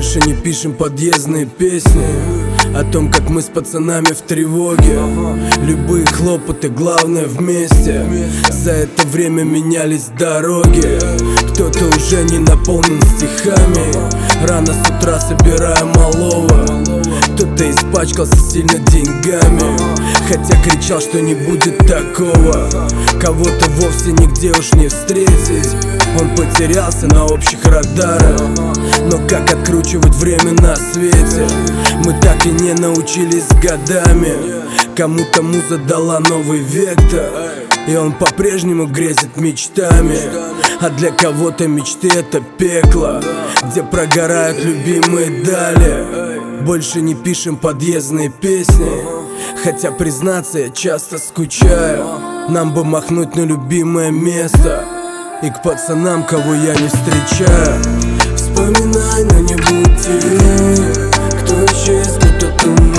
Больше не пишем подъездные песни о том, как мы с пацанами в тревоге. Любые хлопоты, главное вместе. За это время менялись дороги. Кто-то уже не наполнен стихами. Рано с утра собирая малого. Кто-то испачкался сильно деньгами, хотя кричал, что не будет такого. Кого-то вовсе нигде уж не встретить. Он потерялся на общих радарах. Но как откручивать время на свете, мы так и не научились годами. Кому-то муза дала новый вектор, и он по-прежнему грезит мечтами. А для кого-то мечты это пекло, где прогорают любимые дали. Больше не пишем подъездные песни, хотя, признаться, я часто скучаю. Нам бы махнуть на любимое место и к пацанам, кого я не встречаю. Вспоминай, но не будьте, кто исчез, будто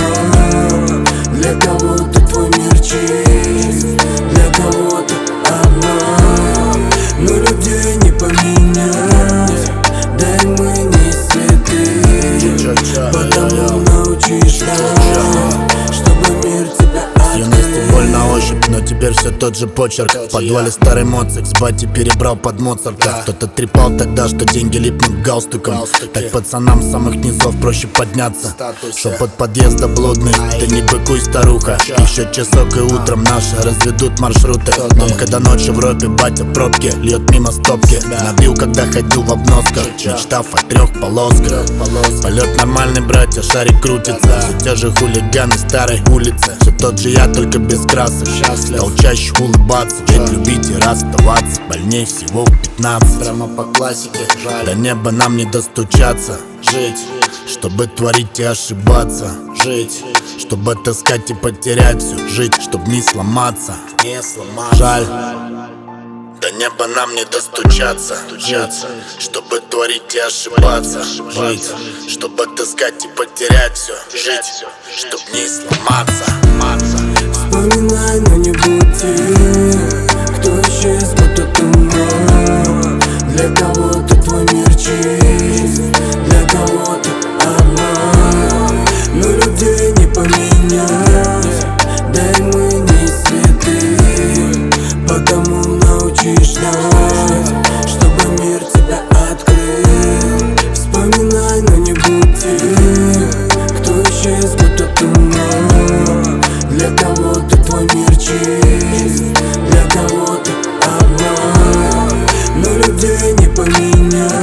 туман. Для кого-то твой мир чист, для кого-то обман. Но людей не поменять, да и мы не святые. Потому научишь нас, чтобы мир тебя открыл. С юности боль на ощупь, но теперь все тот же почерк. В подвале старый моцик, с бати перебрал под Моцарта. Кто-то трепал тогда, что деньги липнут к галстукам. Так пацанам с самых низов проще подняться. Шепот подъезда блудный, ты не быкуй, старуха. Еще часок и утром наши разведут маршруты. Нам, когда ночью в ропе, батя пробки льет мимо стопки. Набил, когда ходил в обносках, мечтав о 3 полосках. Полет нормальный, братья, шарик крутится. Все те же хулиганы старой улицы. Все тот же я, только без красок. Стал чаще улыбаться, ведь любить и расставаться больней всего в 15. Прямо по классике, жаль. До неба нам не достучаться. Жить, чтобы творить и ошибаться. жить, Чтобы таскать и потерять все. Жить, чтобы не сломаться. не сломаться. Жаль. До неба нам не достучаться. Жить, чтобы творить и ошибаться. Жить, чтобы таскать и потерять все. Жить, чтоб не сломаться. Вспоминай, но не будьте, кто исчез, будто туман. Для кого-то твой мир чист, для кого-то обман. Но людей не поменять, да и мы не святые. Потому научишь нас, чтобы мир тебя открыл. Вспоминай, но не будьте, кто исчез, будто туман. Для кого-то твой мир чист, для кого-то обман. Но людей не поменять.